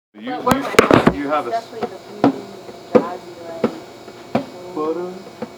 You have a... Definitely the beauty, jazzy, like... Butter.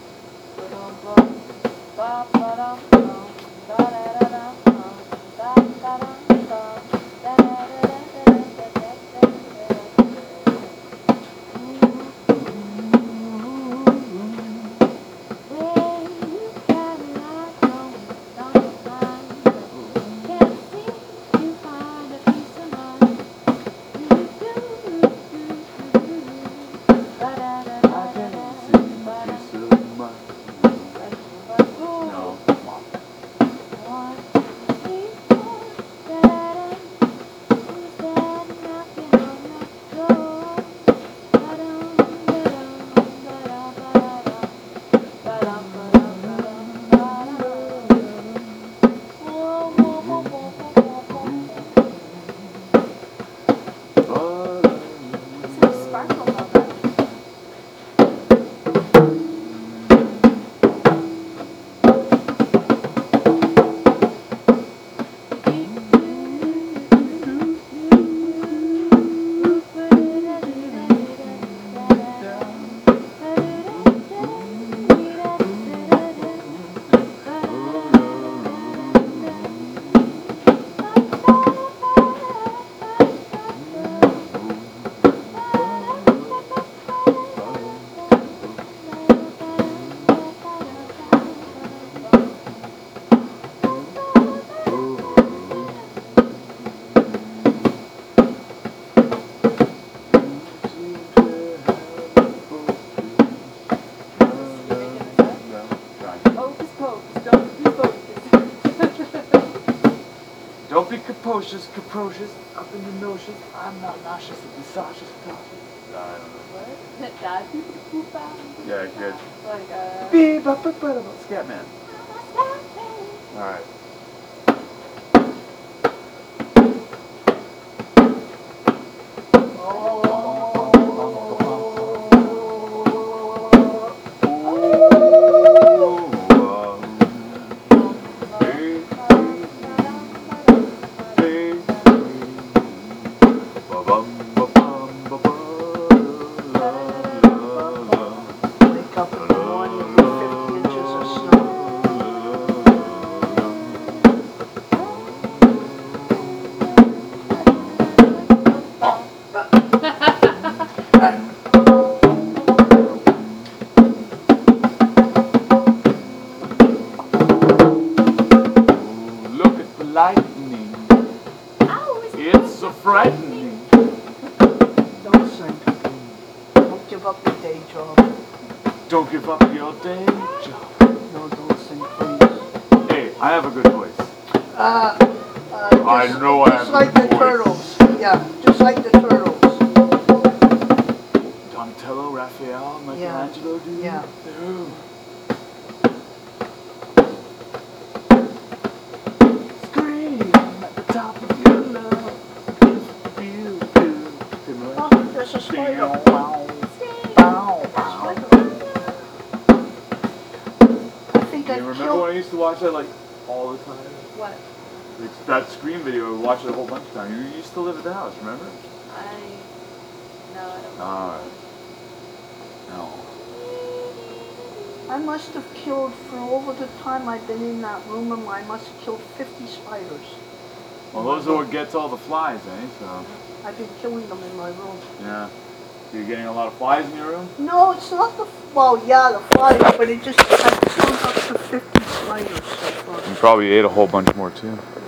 Don't be capricious, up in the notions. I'm not nauseous, I'll be cautious, cautious. I don't know. What? Dad people poop out? Yeah, good. Like, Beep, Scatman. Alright. Lightning. Ow, it's so frightening. Don't sing. Don't give up your day job. Don't give up your day job. No, don't sing, please. Hey, I have a good voice. I know I have just like a the good voice. Turtles. Yeah, just like the Turtles. Donatello, Raphael, Michelangelo, dude. Yeah. Dude. There's a spider. I think I remember killed... when I used to watch that like all the time? What? Like, that Scream video, I would watch it a whole bunch of times. You used to live at the house, remember? No, I don't know. Alright. No. I must have killed, for over the time I've been in that room, I must have killed 50 spiders. Well, those are what gets all the flies, eh? So. I've been killing them in my room. Yeah. You're getting a lot of flies in your room? No, it's not the... Well, yeah, the flies, but it just... I've killed up to 50 spiders so far. You probably ate a whole bunch more, too.